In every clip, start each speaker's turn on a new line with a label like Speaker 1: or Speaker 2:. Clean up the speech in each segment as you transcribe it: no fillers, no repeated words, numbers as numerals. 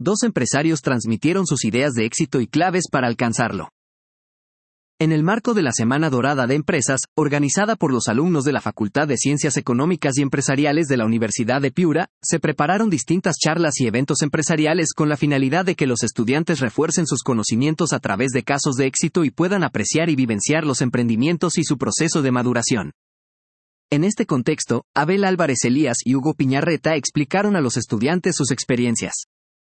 Speaker 1: dos empresarios transmitieron sus ideas de éxito y claves para alcanzarlo. En el marco de la Semana Dorada de Empresas, organizada por los alumnos de la Facultad de Ciencias Económicas y Empresariales de la Universidad de Piura, se prepararon distintas charlas y eventos empresariales con la finalidad de que los estudiantes refuercen sus conocimientos a través de casos de éxito y puedan apreciar y vivenciar los emprendimientos y su proceso de maduración. En este contexto, Abel Álvarez Elías y Hugo Piñarreta explicaron a los estudiantes sus experiencias.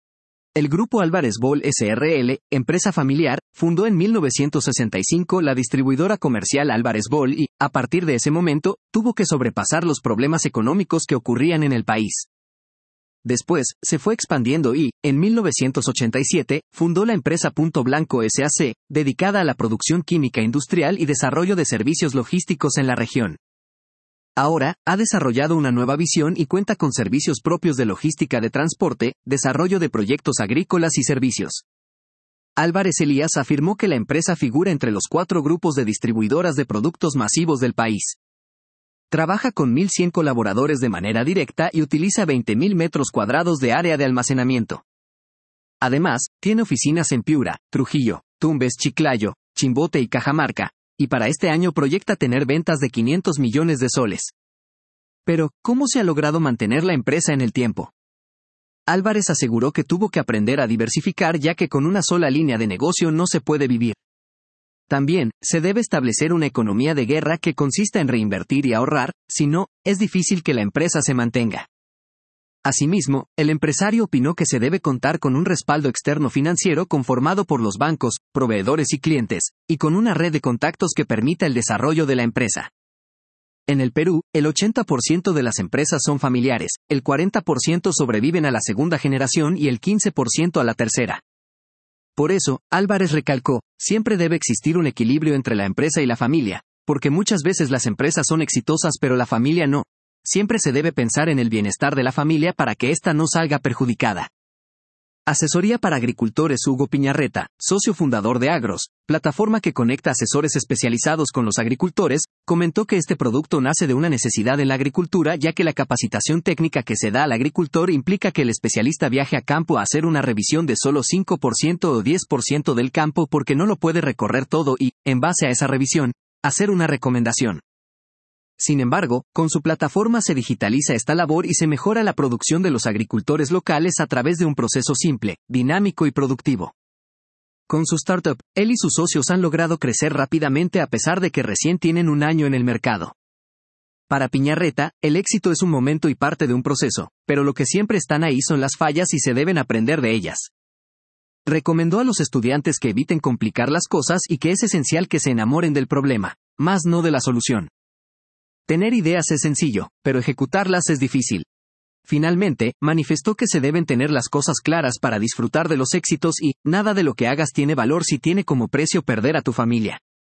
Speaker 1: El Grupo Álvarez Boll S.r.l., empresa familiar, fundó en 1965 la distribuidora comercial Álvarez Boll y, a partir de ese momento, tuvo que sobrepasar los problemas económicos que ocurrían en el país. Después, se fue expandiendo y, en 1987, fundó la empresa Punto Blanco S.A.C., dedicada a la producción química industrial y desarrollo de servicios logísticos en la región. Ahora, ha desarrollado una nueva visión y cuenta con servicios propios de logística de transporte, desarrollo de proyectos agrícolas y servicios. Álvarez Elías afirmó que la empresa figura entre los 4 grupos de distribuidoras de productos masivos del país. Trabaja con 1.100 colaboradores de manera directa y utiliza 20.000 metros cuadrados de área de almacenamiento. Además, tiene oficinas en Piura, Trujillo, Tumbes, Chiclayo, Chimbote y Cajamarca, y para este año proyecta tener ventas de 500 millones de soles. Pero, ¿cómo se ha logrado mantener la empresa en el tiempo? Álvarez aseguró que tuvo que aprender a diversificar ya que con una sola línea de negocio no se puede vivir. También, se debe establecer una economía de guerra que consista en reinvertir y ahorrar, si no, es difícil que la empresa se mantenga. Asimismo, el empresario opinó que se debe contar con un respaldo externo financiero conformado por los bancos, proveedores y clientes, y con una red de contactos que permita el desarrollo de la empresa. En el Perú, el 80% de las empresas son familiares, el 40% sobreviven a la segunda generación y el 15% a la tercera. Por eso, Álvarez recalcó, siempre debe existir un equilibrio entre la empresa y la familia, porque muchas veces las empresas son exitosas pero la familia no. Siempre se debe pensar en el bienestar de la familia para que ésta no salga perjudicada. Asesoría para agricultores. Hugo Piñarreta, socio fundador de Agros, plataforma que conecta asesores especializados con los agricultores, comentó que este producto nace de una necesidad en la agricultura ya que la capacitación técnica que se da al agricultor implica que el especialista viaje a campo a hacer una revisión de solo 5% o 10% del campo porque no lo puede recorrer todo y, en base a esa revisión, hacer una recomendación. Sin embargo, con su plataforma se digitaliza esta labor y se mejora la producción de los agricultores locales a través de un proceso simple, dinámico y productivo. Con su startup, él y sus socios han logrado crecer rápidamente a pesar de que recién tienen un año en el mercado. Para Piñarreta, el éxito es un momento y parte de un proceso, pero lo que siempre están ahí son las fallas y se deben aprender de ellas. Recomendó a los estudiantes que eviten complicar las cosas y que es esencial que se enamoren del problema, más no de la solución. Tener ideas es sencillo, pero ejecutarlas es difícil. Finalmente, manifestó que se deben tener las cosas claras para disfrutar de los éxitos y, nada de lo que hagas tiene valor si tiene como precio perder a tu familia.